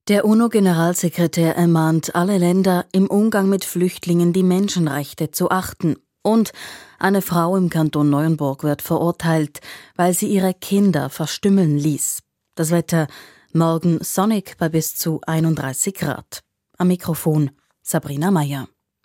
Der UNO-Generalsekretär ermahnt alle Länder, im Umgang mit Flüchtlingen die Menschenrechte zu achten. Und eine Frau im Kanton Neuenburg wird verurteilt, weil sie ihre Kinder verstümmeln ließ. Das Wetter: morgen sonnig bei bis zu 31 Grad. Am Mikrofon Sabrina Meyer.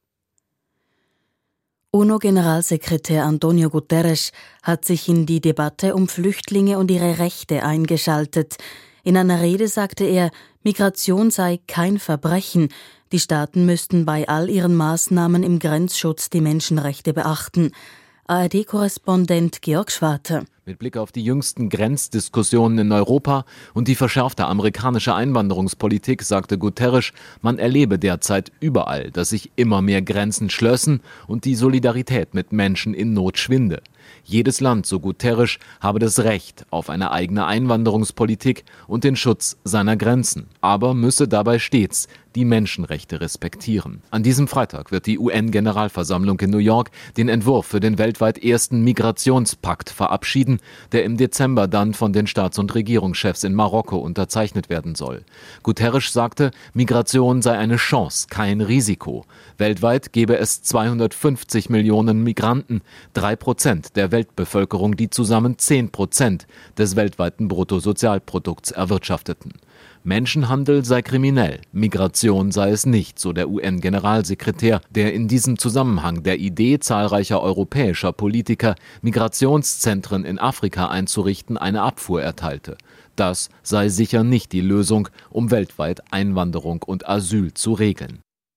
UNO-Generalsekretär António Guterres hat sich in die Debatte um Flüchtlinge und ihre Rechte eingeschaltet. In einer Rede sagte er, Migration sei kein Verbrechen. Die Staaten müssten bei all ihren Maßnahmen im Grenzschutz die Menschenrechte beachten. ARD-Korrespondent Georg Schwarte. Mit Blick auf die jüngsten Grenzdiskussionen in Europa und die verschärfte amerikanische Einwanderungspolitik sagte Guterres, man erlebe derzeit überall, dass sich immer mehr Grenzen schlössen und die Solidarität mit Menschen in Not schwinde. Jedes Land, so Guterres, habe das Recht auf eine eigene Einwanderungspolitik und den Schutz seiner Grenzen, aber müsse dabei stets die Menschenrechte respektieren. An diesem Freitag wird die UN-Generalversammlung in New York den Entwurf für den weltweit ersten Migrationspakt verabschieden, der im Dezember dann von den Staats- und Regierungschefs in Marokko unterzeichnet werden soll. Guterres sagte, Migration sei eine Chance, kein Risiko. Weltweit gebe es 250 Millionen Migranten, 3% der Weltbevölkerung, die zusammen 10% des weltweiten Bruttosozialprodukts erwirtschafteten. Menschenhandel sei kriminell, Migration sei es nicht, so der UN-Generalsekretär, der in diesem Zusammenhang der Idee zahlreicher europäischer Politiker, Migrationszentren in Afrika einzurichten, eine Abfuhr erteilte. Das sei sicher nicht die Lösung, um weltweit Einwanderung und Asyl zu regeln.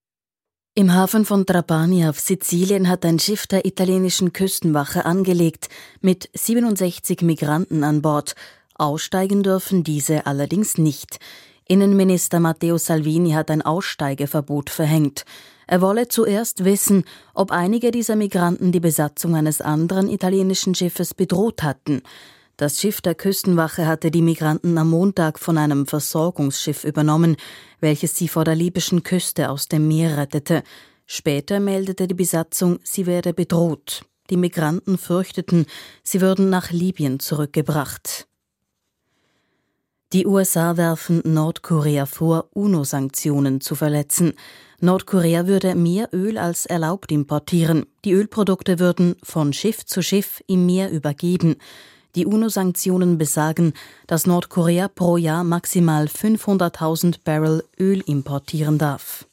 Im Hafen von Trapani auf Sizilien hat ein Schiff der italienischen Küstenwache angelegt, mit 67 Migranten an Bord. Aussteigen dürfen diese allerdings nicht. Innenminister Matteo Salvini hat ein Aussteigeverbot verhängt. Er wolle zuerst wissen, ob einige dieser Migranten die Besatzung eines anderen italienischen Schiffes bedroht hatten. Das Schiff der Küstenwache hatte die Migranten am Montag von einem Versorgungsschiff übernommen, welches sie vor der libyschen Küste aus dem Meer rettete. Später meldete die Besatzung, sie werde bedroht. Die Migranten fürchteten, sie würden nach Libyen zurückgebracht. Die USA werfen Nordkorea vor, UNO-Sanktionen zu verletzen. Nordkorea würde mehr Öl als erlaubt importieren. Die Ölprodukte würden von Schiff zu Schiff im Meer übergeben. Die UNO-Sanktionen besagen, dass Nordkorea pro Jahr maximal 500.000 Barrel Öl importieren darf.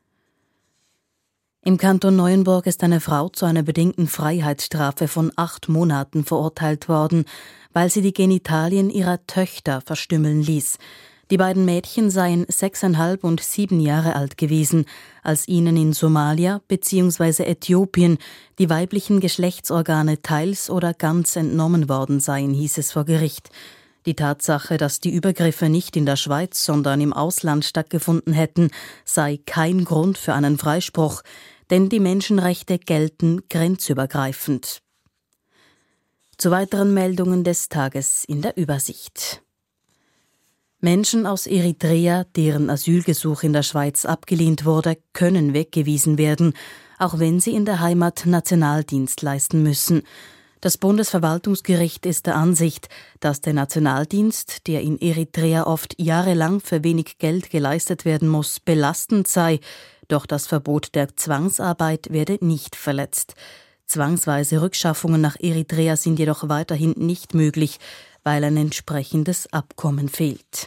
Im Kanton Neuenburg ist eine Frau zu einer bedingten Freiheitsstrafe von 8 Monaten verurteilt worden, weil sie die Genitalien ihrer Töchter verstümmeln ließ. Die beiden Mädchen seien 6,5 und 7 Jahre alt gewesen, als ihnen in Somalia bzw. Äthiopien die weiblichen Geschlechtsorgane teils oder ganz entnommen worden seien, hieß es vor Gericht. Die Tatsache, dass die Übergriffe nicht in der Schweiz, sondern im Ausland stattgefunden hätten, sei kein Grund für einen Freispruch, denn die Menschenrechte gelten grenzübergreifend. Zu weiteren Meldungen des Tages in der Übersicht. Menschen aus Eritrea, deren Asylgesuch in der Schweiz abgelehnt wurde, können weggewiesen werden, auch wenn sie in der Heimat Nationaldienst leisten müssen. Das Bundesverwaltungsgericht ist der Ansicht, dass der Nationaldienst, der in Eritrea oft jahrelang für wenig Geld geleistet werden muss, belastend sei, doch das Verbot der Zwangsarbeit werde nicht verletzt. Zwangsweise Rückschaffungen nach Eritrea sind jedoch weiterhin nicht möglich, weil ein entsprechendes Abkommen fehlt.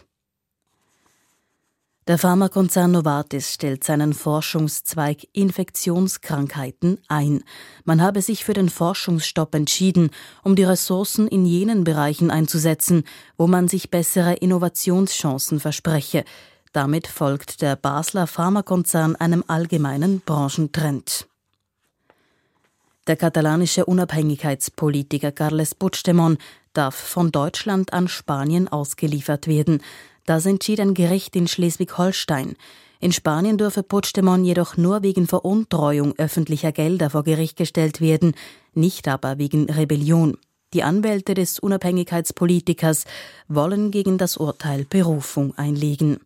Der Pharmakonzern Novartis stellt seinen Forschungszweig Infektionskrankheiten ein. Man habe sich für den Forschungsstopp entschieden, um die Ressourcen in jenen Bereichen einzusetzen, wo man sich bessere Innovationschancen verspreche. Damit folgt der Basler Pharmakonzern einem allgemeinen Branchentrend. Der katalanische Unabhängigkeitspolitiker Carles Puigdemont darf von Deutschland an Spanien ausgeliefert werden. Das entschied ein Gericht in Schleswig-Holstein. In Spanien dürfe Puigdemont jedoch nur wegen Veruntreuung öffentlicher Gelder vor Gericht gestellt werden, nicht aber wegen Rebellion. Die Anwälte des Unabhängigkeitspolitikers wollen gegen das Urteil Berufung einlegen.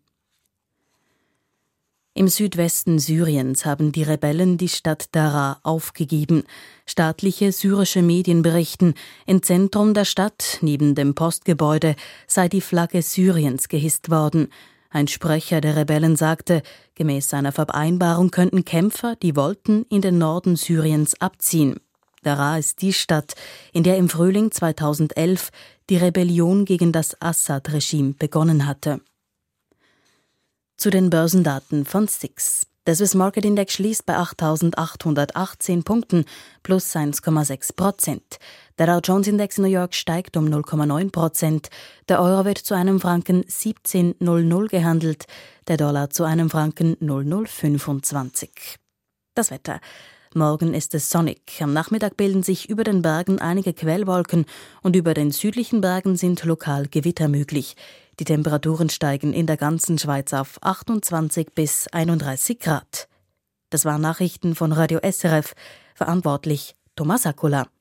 Im Südwesten Syriens haben die Rebellen die Stadt Daraa aufgegeben. Staatliche syrische Medien berichten, im Zentrum der Stadt, neben dem Postgebäude, sei die Flagge Syriens gehisst worden. Ein Sprecher der Rebellen sagte, gemäß einer Vereinbarung könnten Kämpfer, die wollten, in den Norden Syriens abziehen. Daraa ist die Stadt, in der im Frühling 2011 die Rebellion gegen das Assad-Regime begonnen hatte. Zu den Börsendaten von SIX. Der Swiss Market Index schließt bei 8.818 Punkten, plus 1,6%. Der Dow Jones Index in New York steigt um 0,9%. Der Euro wird zu einem Franken 17,00 gehandelt, der Dollar zu einem Franken 0,025. Das Wetter. Morgen ist es sonnig. Am Nachmittag bilden sich über den Bergen einige Quellwolken und über den südlichen Bergen sind lokal Gewitter möglich. Die Temperaturen steigen in der ganzen Schweiz auf 28 bis 31 Grad. Das waren Nachrichten von Radio SRF. Verantwortlich Thomas Akula.